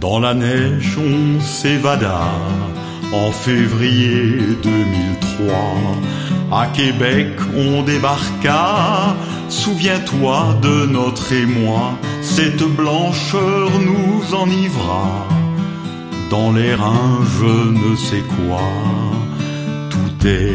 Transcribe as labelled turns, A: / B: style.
A: Dans la neige on s'évada en février 2003. À Québec on débarqua, souviens-toi de notre émoi. Cette blancheur nous enivra, dans l'air un je ne sais quoi. Tout est